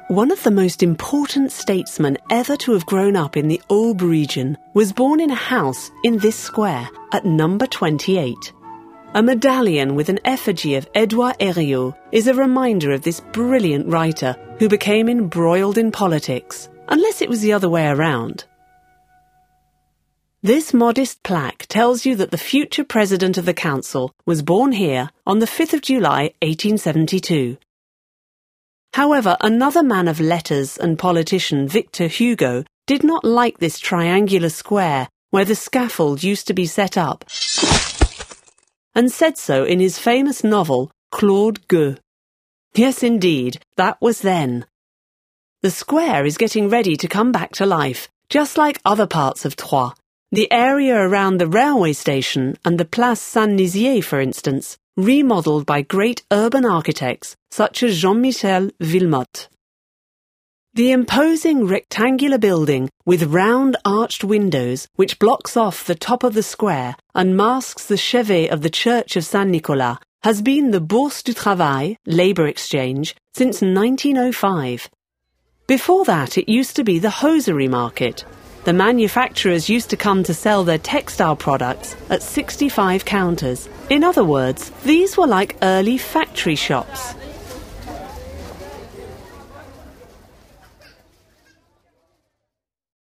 One of the most important statesmen ever to have grown up in the Aube region was born in a house in this square at number 28. A medallion with an effigy of Édouard Herriot is a reminder of this brilliant writer who became embroiled in politics, unless it was the other way around. This modest plaque tells you that the future president of the council was born here on the 5th of July 1872. However, another man of letters and politician, Victor Hugo, did not like this triangular square where the scaffold used to be set up, and said so in his famous novel, Claude Gueux. Yes, indeed, that was then. The square is getting ready to come back to life, just like other parts of Troyes. The area around the railway station and the Place Saint-Nizier, for instance, remodelled by great urban architects such as Jean-Michel Villemotte. The imposing rectangular building with round arched windows which blocks off the top of the square and masks the chevet of the Church of Saint-Nicolas has been the Bourse du Travail, labour exchange, since 1905. Before that it used to be the hosiery market. The manufacturers used to come to sell their textile products at 65 counters. In other words, these were like early factory shops.